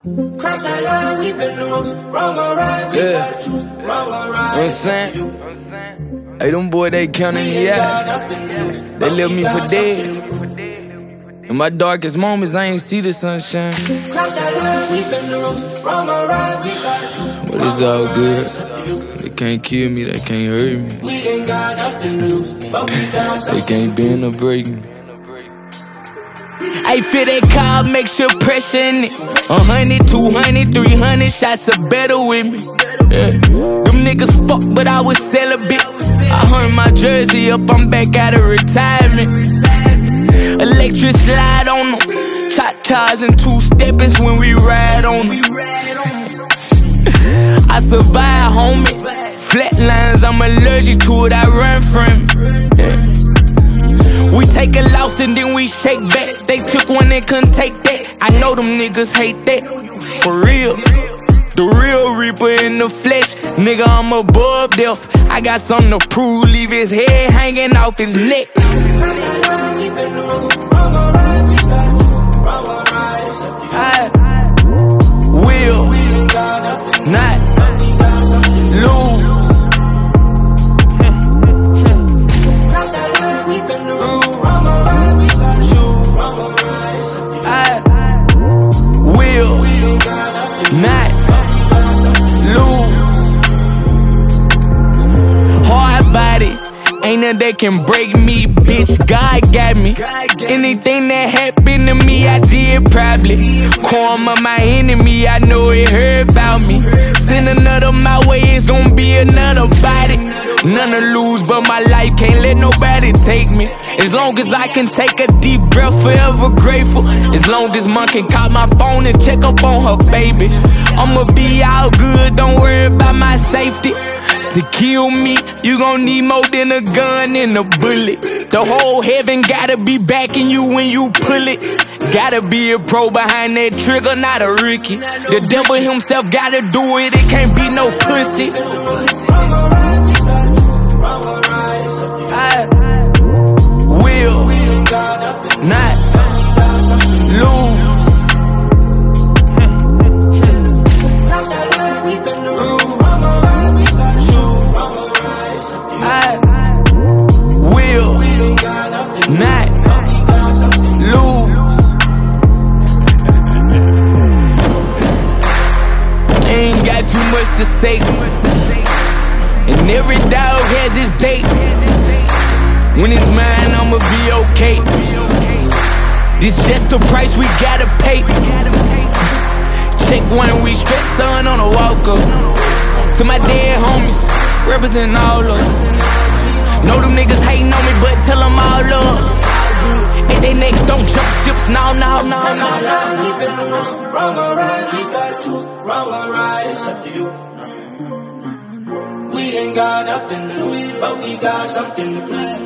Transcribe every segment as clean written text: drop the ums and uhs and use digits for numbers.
Cross that line, we been the rules. Wrong or right, we gotta choose. Wrong or right. You know what I'm saying? Hey, them boys, they counting me out. They left me for dead. In my darkest moments, I ain't see the sunshine. Cross that line, we been the rules. Wrong or right, we gotta choose. But it's all good. They can't kill me, they can't hurt me. We ain't got nothing to lose, but we got something. They can't bend or break me. I feel that car makes your pressure in it. 100, 200, 300 shots are better with me. Yeah. Them niggas fuck, but I was celibate. I hung my jersey up, I'm back out of retirement. Electric slide on them. Cha-chas and two-steppers when we ride on them. I survive, homie. Flatlines, I'm allergic to it, I run from it. Yeah. We take a loss and then we shake back. They took one and couldn't take that. I know them niggas hate that. For real. The real reaper in the flesh. Nigga, I'm above death. I got something to prove. Leave his head hanging off his neck. I will not lose. Not lose. Hard body, ain't nothing that can break me, bitch. God got me. Anything that happened to me, I did probably. Karma, my enemy, I know it heard about me. Send another my way, it's gonna be another body. None to lose, but my life can't let nobody take me. As long as I can take a deep breath, forever grateful. As long as Mom can call my phone and check up on her baby, I'ma be all good, don't worry about my safety. To kill me, you gon' need more than a gun and a bullet. The whole heaven gotta be backing you when you pull it. Gotta be a pro behind that trigger, not a rookie. The devil himself gotta do it, it can't be no pussy. I will not lose. I will not lose. Ain't got too much to say, and every dog has his date. When it's mine, I'ma be okay. This just the price we gotta pay. Check one, we stretch sun on a walker. To my dead homies, represent all of them. Know them niggas hating on me, but tell them all love. If they next don't jump ships, no. Wrong or right, we gotta choose. Wrong or right, it's up to you. We ain't got nothing to lose, but we got something to prove.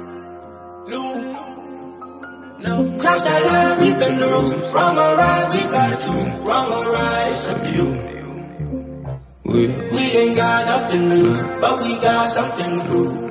No. Cross that line, we been the rules. Wrong or right, we gotta choose. Wrong or right, it's up to you. We ain't got nothing to lose, but we got something to prove.